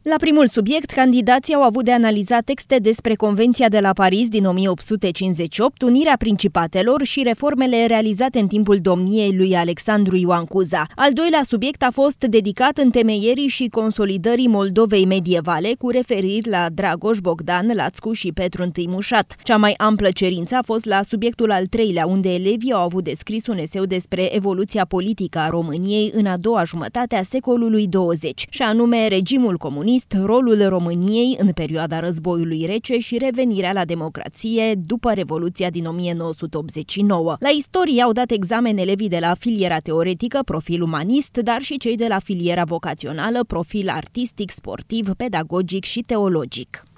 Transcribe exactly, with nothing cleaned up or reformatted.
La primul subiect, candidații au avut de analizat texte despre Convenția de la Paris din o mie opt sute cincizeci și opt, unirea principatelor și reformele realizate în timpul domniei lui Alexandru Ioan Cuza. Al doilea subiect a fost dedicat întemeierii și consolidării Moldovei medievale, cu referiri la Dragoș, Bogdan, Lațcu și Petru I Mușat. Cea mai amplă cerință a fost la subiectul al treilea, unde elevii au avut descris un eseu despre evoluția politică a României în a doua jumătate a secolului douăzeci, și anume regimul comunist, rolul României în perioada războiului rece și revenirea la democrație după Revoluția din o mie nouă sute optzeci și nouă. La istorie au dat examen elevii de la filiera teoretică, profil umanist, dar și cei de la filiera vocațională, profil artistic, sportiv, pedagogic și teologic.